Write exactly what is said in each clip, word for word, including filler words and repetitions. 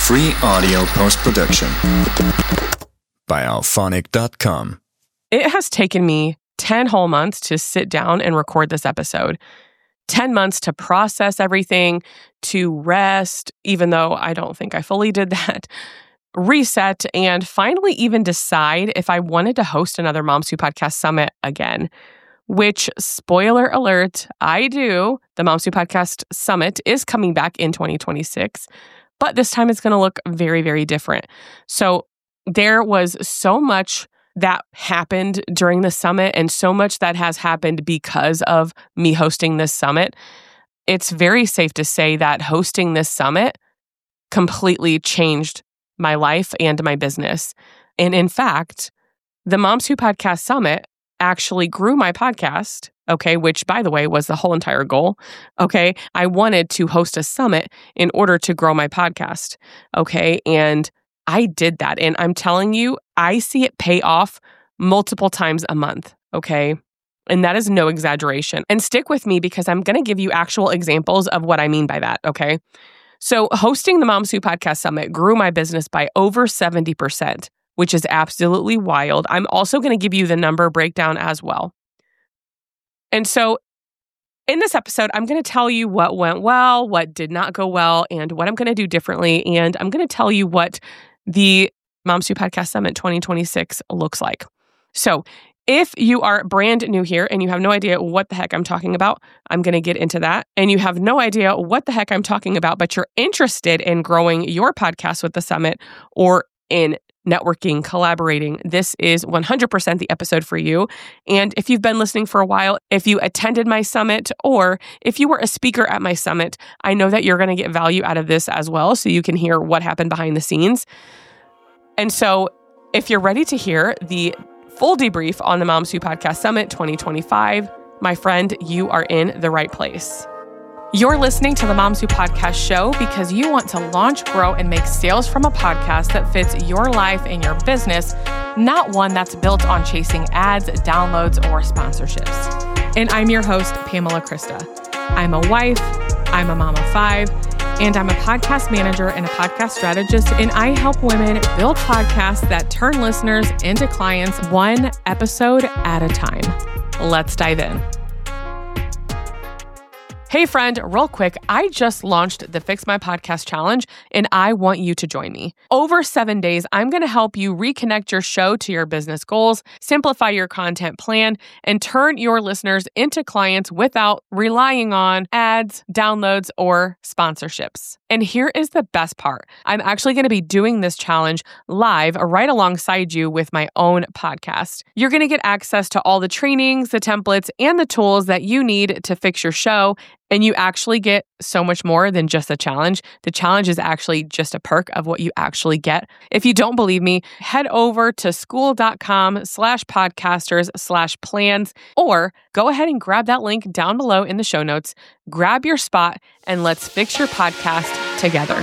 Free audio post-production by alphonic dot com. It has taken me ten whole months to sit down and record this episode. ten months to process everything, to rest, even though I don't think I fully did that, reset, and finally even decide if I wanted to host another Moms Who Podcast Summit again. Which, spoiler alert, I do. The Moms Who Podcast Summit is coming back in twenty twenty-six, but this time it's going to look very, very different. So there was so much that happened during the summit and so much that has happened because of me hosting this summit. It's very safe to say that hosting this summit completely changed my life and my business. And in fact, the Moms Who Podcast Summit actually grew my podcast, okay, which, by the way, was the whole entire goal, okay? I wanted to host a summit in order to grow my podcast, okay? And I did that. And I'm telling you, I see it pay off multiple times a month, okay? And that is no exaggeration. And stick with me because I'm going to give you actual examples of what I mean by that, okay? So hosting the Moms Who Podcast Summit grew my business by over seventy percent. Which is absolutely wild. I'm also going to give you the number breakdown as well. And so in this episode, I'm going to tell you what went well, what did not go well, and what I'm going to do differently. And I'm going to tell you what the Moms Who Podcast Summit twenty twenty-six looks like. So if you are brand new here and you have no idea what the heck I'm talking about, I'm going to get into that. And you have no idea what the heck I'm talking about, but you're interested in growing your podcast with the summit or in networking, collaborating, this is one hundred percent the episode for you. And if you've been listening for a while, if you attended my summit, or if you were a speaker at my summit, I know that you're going to get value out of this as well, so you can hear what happened behind the scenes. And so if you're ready to hear the full debrief on the Moms Who Podcast Summit twenty twenty-five, my friend, you are in the right place. You're listening to the Moms Who Podcast show because you want to launch, grow, and make sales from a podcast that fits your life and your business, not one that's built on chasing ads, downloads, or sponsorships. And I'm your host, Pamela Krista. I'm a wife, I'm a mom of five, and I'm a podcast manager and a podcast strategist, and I help women build podcasts that turn listeners into clients one episode at a time. Let's dive in. Hey friend, real quick, I just launched the Fix My Podcast Challenge and I want you to join me. Over seven days, I'm going to help you reconnect your show to your business goals, simplify your content plan, and turn your listeners into clients without relying on ads, downloads, or sponsorships. And here is the best part. I'm actually going to be doing this challenge live right alongside you with my own podcast. You're going to get access to all the trainings, the templates, and the tools that you need to fix your show. And you actually get so much more than just a challenge. The challenge is actually just a perk of what you actually get. If you don't believe me, head over to school.com slash podcasters slash plans, or go ahead and grab that link down below in the show notes, grab your spot, and let's fix your podcast together.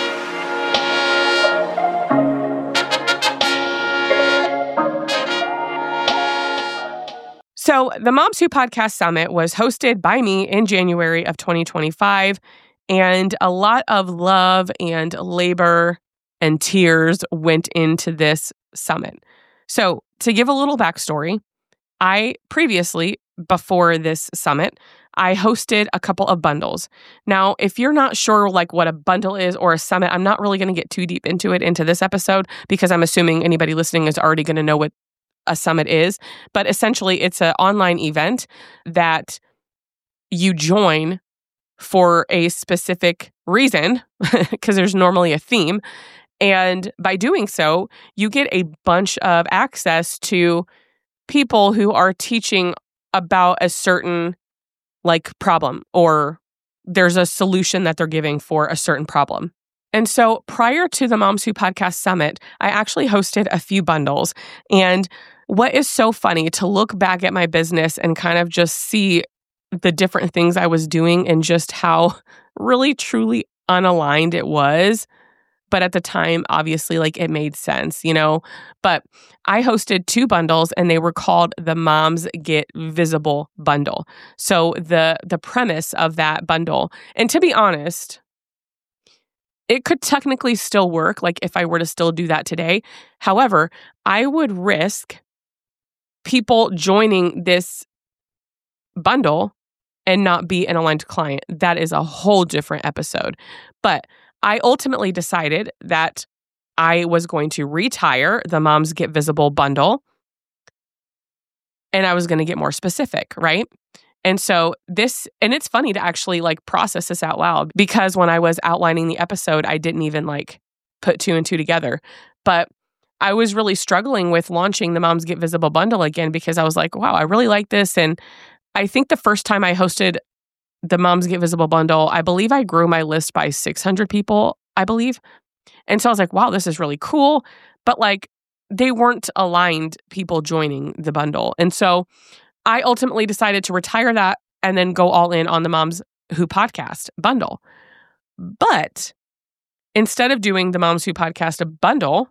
So the Moms Who Podcast Summit was hosted by me in January of twenty twenty-five, and a lot of love and labor and tears went into this summit. So to give a little backstory, I previously, before this summit, I hosted a couple of bundles. Now, if you're not sure like what a bundle is or a summit, I'm not really going to get too deep into it into this episode because I'm assuming anybody listening is already going to know what a summit is, but essentially it's an online event that you join for a specific reason because there's normally a theme. And by doing so, you get a bunch of access to people who are teaching about a certain like problem, or there's a solution that they're giving for a certain problem. And so prior to the Moms Who Podcast Summit, I actually hosted a few bundles. And what is so funny to look back at my business and kind of just see the different things I was doing and just how really, truly unaligned it was. But at the time, obviously, like it made sense, you know? But I hosted two bundles and they were called the Moms Get Visible bundle. So the the premise of that bundle, and to be honest, it could technically still work, like if I were to still do that today. However, I would risk people joining this bundle and not be an aligned client. That is a whole different episode. But I ultimately decided that I was going to retire the Moms Get Visible bundle, and I was going to get more specific, right? And so this, and it's funny to actually like process this out loud, because when I was outlining the episode, I didn't even like put two and two together. But I was really struggling with launching the Moms Get Visible bundle again, because I was like, wow, I really like this. And I think the first time I hosted the Moms Get Visible bundle, I believe I grew my list by six hundred people, I believe. And so I was like, wow, this is really cool. But like, they weren't aligned people joining the bundle. And so I ultimately decided to retire that and then go all in on the Moms Who Podcast bundle. But instead of doing the Moms Who Podcast bundle,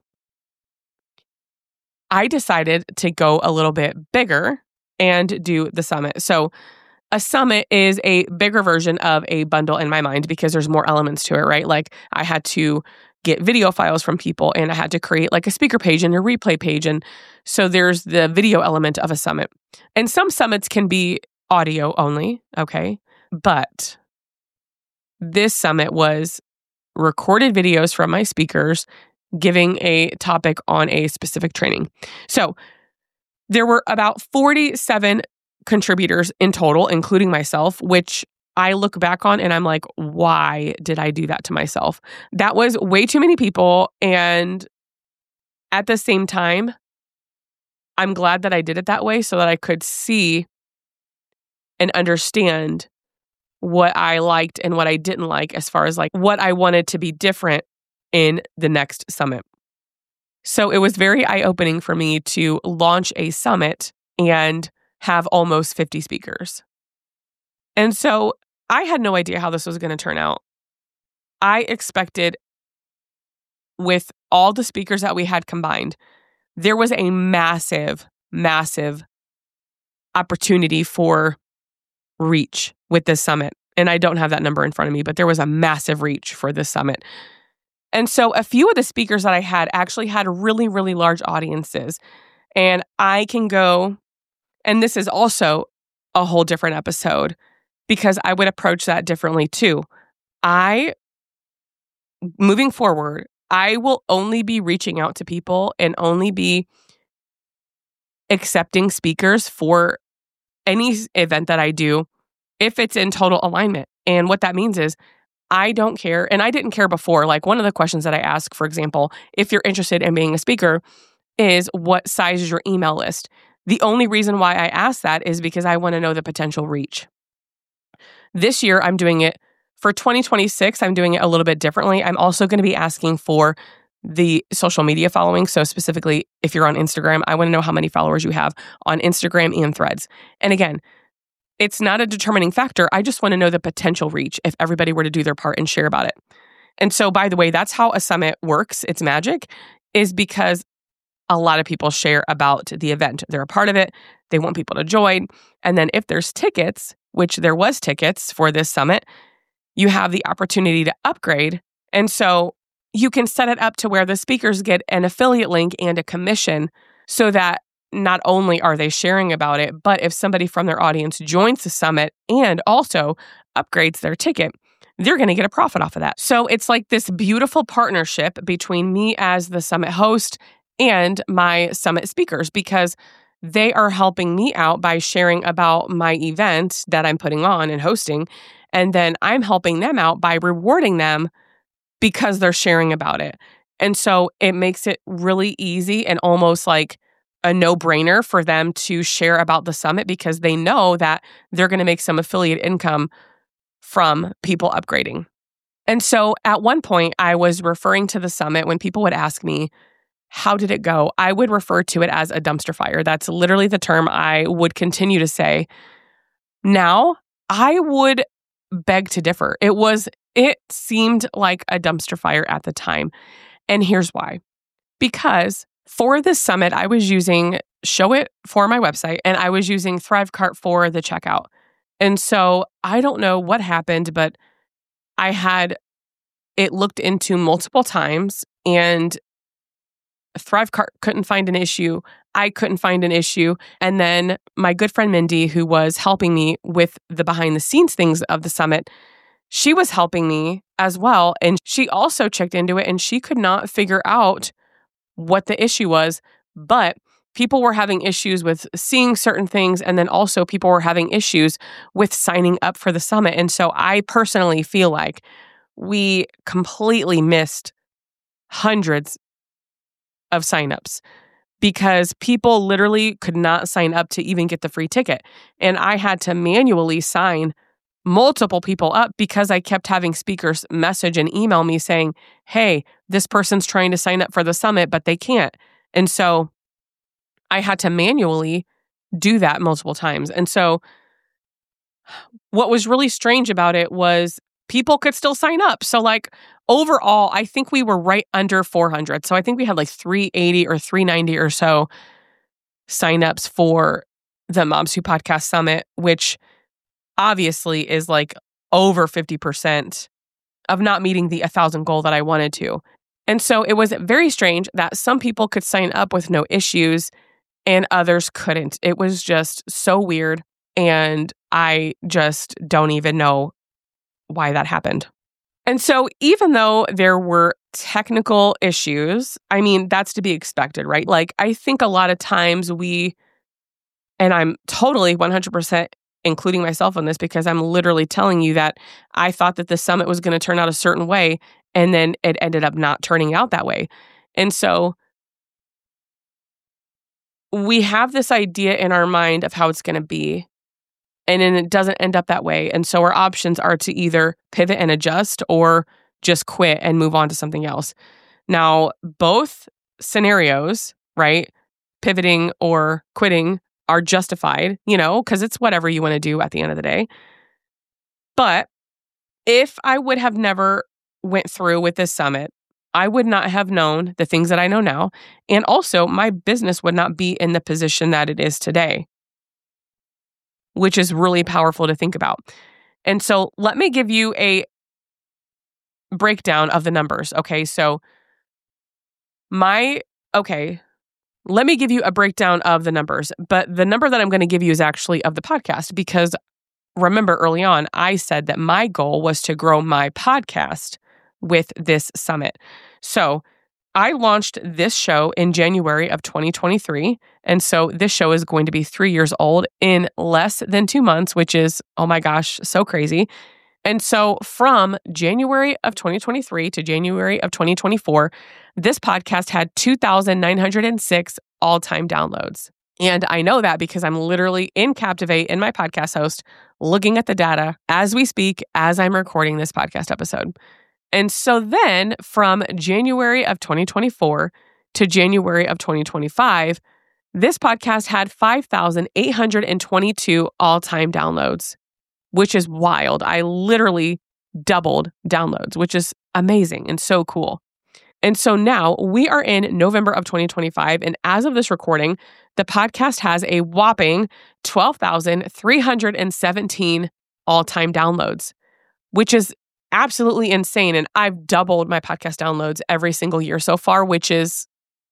I decided to go a little bit bigger and do the summit. So a summit is a bigger version of a bundle in my mind, because there's more elements to it, right? Like I had to get video files from people, and I had to create like a speaker page and a replay page. And so there's the video element of a summit. And some summits can be audio only, okay? But this summit was recorded videos from my speakers giving a topic on a specific training. So there were about forty-seven contributors in total, including myself, which I look back on and I'm like, why did I do that to myself? That was way too many people. And at the same time, I'm glad that I did it that way so that I could see and understand what I liked and what I didn't like, as far as like what I wanted to be different in the next summit. So it was very eye-opening for me to launch a summit and have almost fifty speakers. And so I had no idea how this was going to turn out. I expected, with all the speakers that we had combined, there was a massive, massive opportunity for reach with this summit. And I don't have that number in front of me, but there was a massive reach for this summit. And so a few of the speakers that I had actually had really, really large audiences. And I can go, and this is also a whole different episode, because I would approach that differently too. I, moving forward, I will only be reaching out to people and only be accepting speakers for any event that I do if it's in total alignment. And what that means is I don't care, and I didn't care before. Like one of the questions that I ask, for example, if you're interested in being a speaker, is what size is your email list? The only reason why I ask that is because I want to know the potential reach. This year, I'm doing it for twenty twenty-six. I'm doing it a little bit differently. I'm also going to be asking for the social media following. So specifically, if you're on Instagram, I want to know how many followers you have on Instagram and Threads. And again, it's not a determining factor. I just want to know the potential reach if everybody were to do their part and share about it. And so, by the way, that's how a summit works. Its magic is because a lot of people share about the event. They're a part of it. They want people to join. And then if there's tickets, which there was tickets for this summit, you have the opportunity to upgrade. And so you can set it up to where the speakers get an affiliate link and a commission, so that not only are they sharing about it, but if somebody from their audience joins the summit and also upgrades their ticket, they're going to get a profit off of that. So it's like this beautiful partnership between me as the summit host and my summit speakers, because they are helping me out by sharing about my event that I'm putting on and hosting. And then I'm helping them out by rewarding them because they're sharing about it. And so it makes it really easy and almost like a no-brainer for them to share about the summit, because they know that they're going to make some affiliate income from people upgrading. And so at one point, I was referring to the summit when people would ask me, how did it go? I would refer to it as a dumpster fire. That's literally the term I would continue to say. Now, I would beg to differ. It was, it seemed like a dumpster fire at the time. And here's why. Because for this summit, I was using Showit for my website, and I was using Thrivecart for the checkout. And so I don't know what happened, but I had it looked into multiple times, and Thrivecart couldn't find an issue. I couldn't find an issue. And then my good friend Mindy, who was helping me with the behind the scenes things of the summit, she was helping me as well. And she also checked into it, and she could not figure out what the issue was. But people were having issues with seeing certain things. And then also people were having issues with signing up for the summit. And so I personally feel like we completely missed hundreds of signups because people literally could not sign up to even get the free ticket. And I had to manually sign multiple people up because I kept having speakers message and email me saying, hey, this person's trying to sign up for the summit, but they can't. And so I had to manually do that multiple times. And so what was really strange about it was people could still sign up. So like overall, I think we were right under four hundred. So I think we had like three eighty or three ninety or so signups for the Moms Who Podcast Summit, which obviously is like over fifty percent of not meeting the one thousand goal that I wanted to. And so it was very strange that some people could sign up with no issues and others couldn't. It was just so weird. And I just don't even know why that happened. And so even though there were technical issues, I mean, that's to be expected, right? Like, I think a lot of times we, and I'm totally one hundred percent including myself on this because I'm literally telling you that I thought that the summit was going to turn out a certain way, and then it ended up not turning out that way. And so we have this idea in our mind of how it's going to be, and then it doesn't end up that way. And so our options are to either pivot and adjust or just quit and move on to something else. Now, both scenarios, right, pivoting or quitting, are justified, you know, because it's whatever you want to do at the end of the day. But if I would have never went through with this summit, I would not have known the things that I know now. And also, my business would not be in the position that it is today, which is really powerful to think about. And so let me give you a breakdown of the numbers. Okay, so my, okay, let me give you a breakdown of the numbers. But the number that I'm going to give you is actually of the podcast, because remember early on, I said that my goal was to grow my podcast with this summit. So I launched this show in January of twenty twenty-three. And so this show is going to be three years old in less than two months, which is, oh my gosh, so crazy. And so from January of twenty twenty-three to January of twenty twenty-four, this podcast had two thousand nine hundred six all-time downloads. And I know that because I'm literally in Captivate in my podcast host, looking at the data as we speak, as I'm recording this podcast episode. And so then from January of twenty twenty-four to January of twenty twenty-five, this podcast had five thousand eight hundred twenty-two all-time downloads, which is wild. I literally doubled downloads, which is amazing and so cool. And so now we are in November of twenty twenty-five. And as of this recording, the podcast has a whopping twelve thousand three hundred seventeen all-time downloads, which is absolutely insane. And I've doubled my podcast downloads every single year so far, which is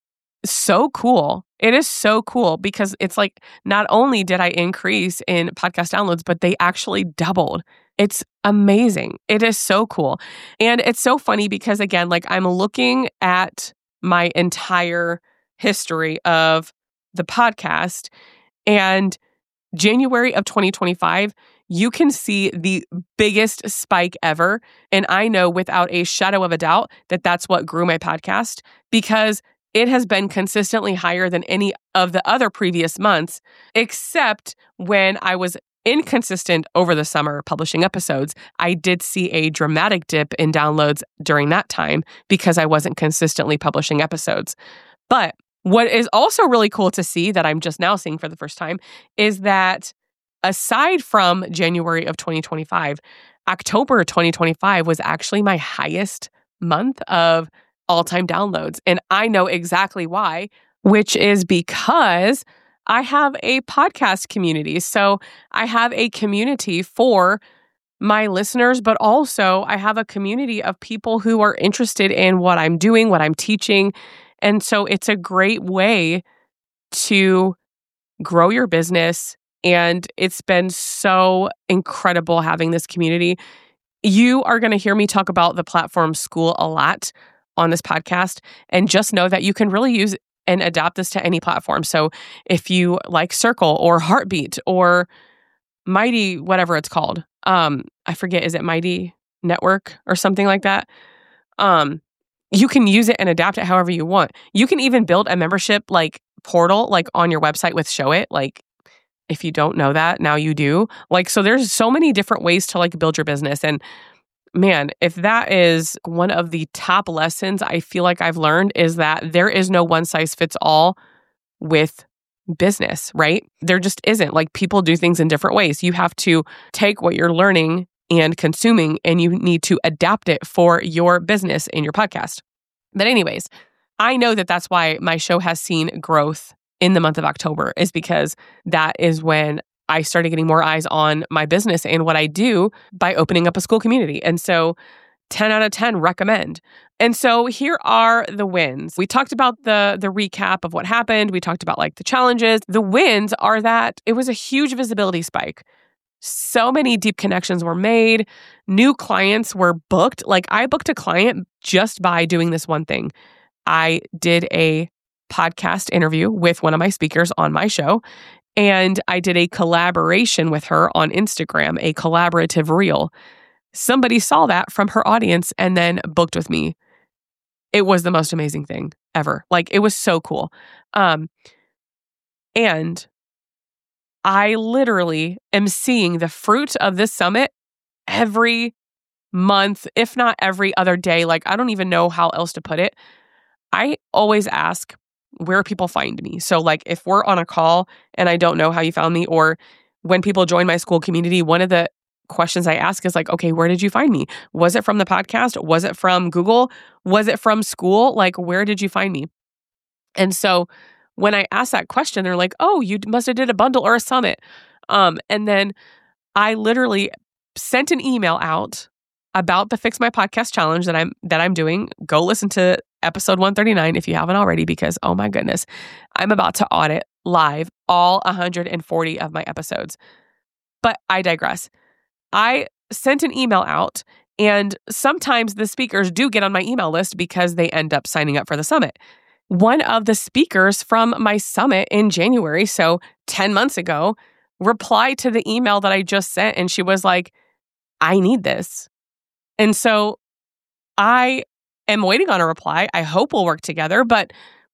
so cool. It is so cool because it's like, not only did I increase in podcast downloads, but they actually doubled. It's amazing. It is so cool. And it's so funny because, again, like I'm looking at my entire history of the podcast, and January of twenty twenty-five, you can see the biggest spike ever. And I know without a shadow of a doubt that that's what grew my podcast, because it has been consistently higher than any of the other previous months, except when I was inconsistent over the summer publishing episodes. I did see a dramatic dip in downloads during that time because I wasn't consistently publishing episodes. But what is also really cool to see that I'm just now seeing for the first time is that aside from January of twenty twenty-five, October twenty twenty-five was actually my highest month of all-time downloads. And I know exactly why, which is because I have a podcast community. So I have a community for my listeners, but also I have a community of people who are interested in what I'm doing, what I'm teaching. And so it's a great way to grow your business. And it's been so incredible having this community. You are going to hear me talk about the Platform School a lot on this podcast. And just know that you can really use and adapt this to any platform. So if you like Circle or Heartbeat or Mighty, whatever it's called, um, I forget, is it Mighty Network or something like that? Um, you can use it and adapt it however you want. You can even build a membership like portal, like on your website with Showit. Like if you don't know that, now you do. Like, so there's so many different ways to like build your business. And man, if that is one of the top lessons I feel like I've learned is that there is no one size fits all with business, right? There just isn't. Like people do things in different ways. You have to take what you're learning and consuming and you need to adapt it for your business and your podcast. But anyways, I know that that's why my show has seen growth in the month of October is because that is when I started getting more eyes on my business and what I do by opening up a school community. And so ten out of ten recommend. And so here are the wins. We talked about the the recap of what happened. We talked about like the challenges. The wins are that it was a huge visibility spike. So many deep connections were made. New clients were booked. Like I booked a client just by doing this one thing. I did a podcast interview with one of my speakers on my show. And I did a collaboration with her on Instagram, a collaborative reel. Somebody saw that from her audience and then booked with me. It was the most amazing thing ever. Like it was so cool. Um, and I literally am seeing the fruit of this summit every month, if not every other day. Like I don't even know how else to put it. I always ask where people find me. So like if we're on a call and I don't know how you found me, or when people join my school community, one of the questions I ask is like, okay, where did you find me? Was it from the podcast? Was it from Google? Was it from school? Like, where did you find me? And so when I ask that question, they're like, oh, you must have did a bundle or a summit. Um, and then I literally sent an email out about the Fix My Podcast challenge that I'm that I'm doing. Go listen to episode one thirty-nine if you haven't already, because oh my goodness, I'm about to audit live all one hundred forty of my episodes. But I digress. I sent an email out, and sometimes the speakers do get on my email list because they end up signing up for the summit. One of the speakers from my summit in January, so ten months ago, replied to the email that I just sent, and she was like, I need this. And so I am waiting on a reply. I hope we'll work together, but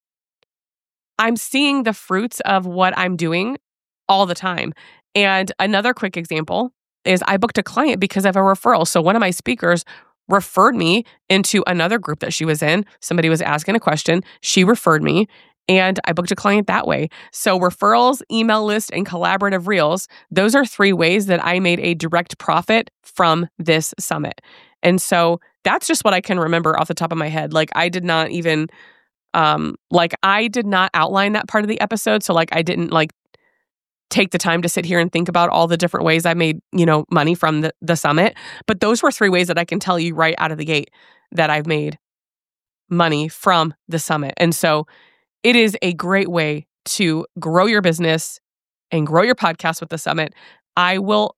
I'm seeing the fruits of what I'm doing all the time. And another quick example is I booked a client because of a referral. So one of my speakers referred me into another group that she was in. Somebody was asking a question. She referred me and I booked a client that way. So referrals, email list, and collaborative reels, those are three ways that I made a direct profit from this summit. And so that's just what I can remember off the top of my head. Like I did not even, um, like I did not outline that part of the episode. So like I didn't like take the time to sit here and think about all the different ways I made, you know, money from the, the summit. But those were three ways that I can tell you right out of the gate that I've made money from the summit. And so it is a great way to grow your business and grow your podcast with the summit. I will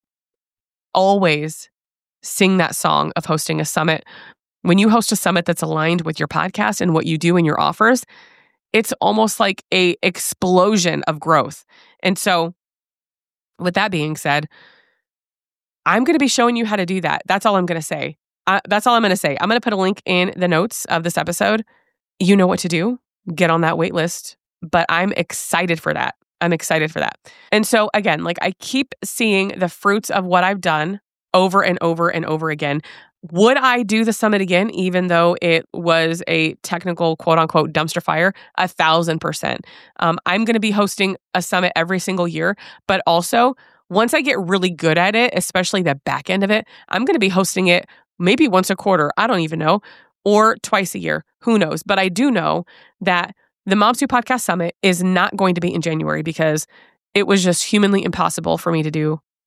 always sing that song of hosting a summit. When you host a summit that's aligned with your podcast and what you do and your offers, it's almost like a explosion of growth. And so with that being said, I'm going to be showing you how to do that. That's all I'm going to say. Uh, that's all I'm going to say. I'm going to put a link in the notes of this episode. You know what to do. Get on that wait list. But I'm excited for that. I'm excited for that. And so again, like I keep seeing the fruits of what I've done over and over and over again. Would I do the summit again, even though it was a technical quote unquote dumpster fire? A thousand percent. Um, I'm going to be hosting a summit every single year, but also once I get really good at it, especially the back end of it, I'm going to be hosting it maybe once a quarter. I don't even know, or twice a year. Who knows? But I do know that the Moms Who Podcast Summit is not going to be in January because it was just humanly impossible for me to do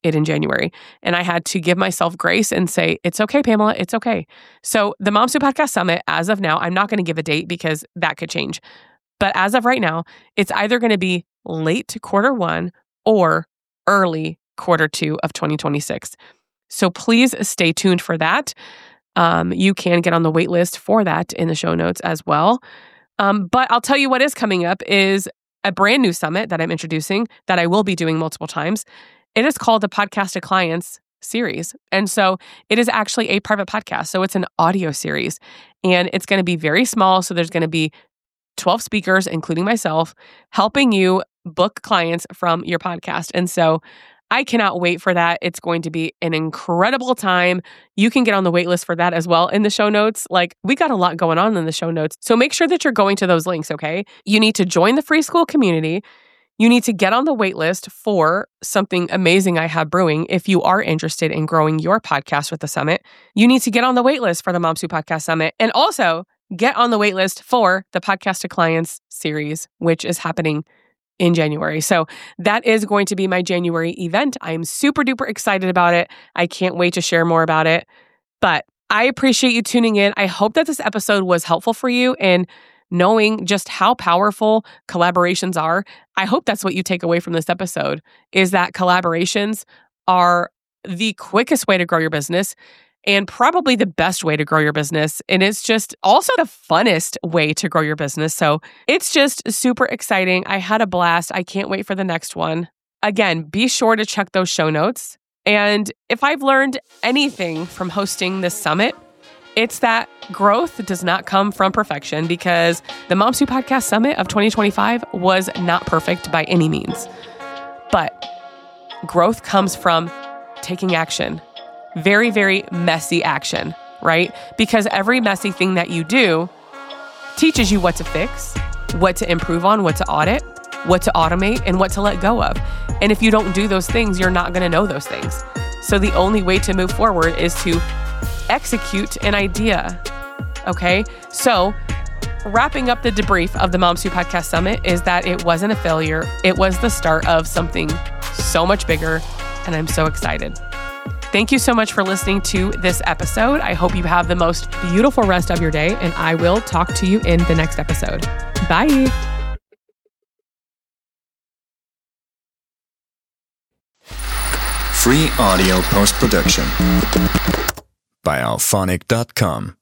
it in January. And I had to give myself grace and say, it's okay, Pamela, it's okay. So the Moms Who Podcast Summit, as of now, I'm not going to give a date because that could change. But as of right now, it's either going to be late quarter one or early quarter two of twenty twenty-six. So please stay tuned for that. Um, you can get on the wait list for that in the show notes as well. Um, but I'll tell you what is coming up is a brand new summit that I'm introducing that I will be doing multiple times. It is called the Podcast to Clients series. And so it is actually a private podcast. So it's an audio series and it's going to be very small. So there's going to be twelve speakers, including myself, helping you book clients from your podcast. And so I cannot wait for that. It's going to be an incredible time. You can get on the wait list for that as well in the show notes. Like, we got a lot going on in the show notes. So make sure that you're going to those links, okay? You need to join the Free School community. You need to get on the wait list for something amazing I have brewing. If you are interested in growing your podcast with the summit, you need to get on the wait list for the Moms Who Podcast Summit. And also get on the wait list for the Podcast to Clients series, which is happening in January. So that is going to be my January event. I'm super duper excited about it. I can't wait to share more about it. But I appreciate you tuning in. I hope that this episode was helpful for you in knowing just how powerful collaborations are. I hope that's what you take away from this episode, is that collaborations are the quickest way to grow your business and probably the best way to grow your business. And it's just also the funnest way to grow your business. So it's just super exciting. I had a blast. I can't wait for the next one. Again, be sure to check those show notes. And if I've learned anything from hosting this summit, it's that growth does not come from perfection, because the Moms Who Podcast Summit of twenty twenty-five was not perfect by any means. But growth comes from taking action. Very, very messy action, right? Because every messy thing that you do teaches you what to fix, what to improve on, what to audit, what to automate, and what to let go of. And if you don't do those things, you're not going to know those things. So the only way to move forward is to execute an idea. Okay? So wrapping up the debrief of the Moms Who Podcast Summit is that it wasn't a failure. It was the start of something so much bigger, and I'm so excited. Thank you so much for listening to this episode. I hope you have the most beautiful rest of your day, and I will talk to you in the next episode. Bye. Free audio post-production by alphonic dot com.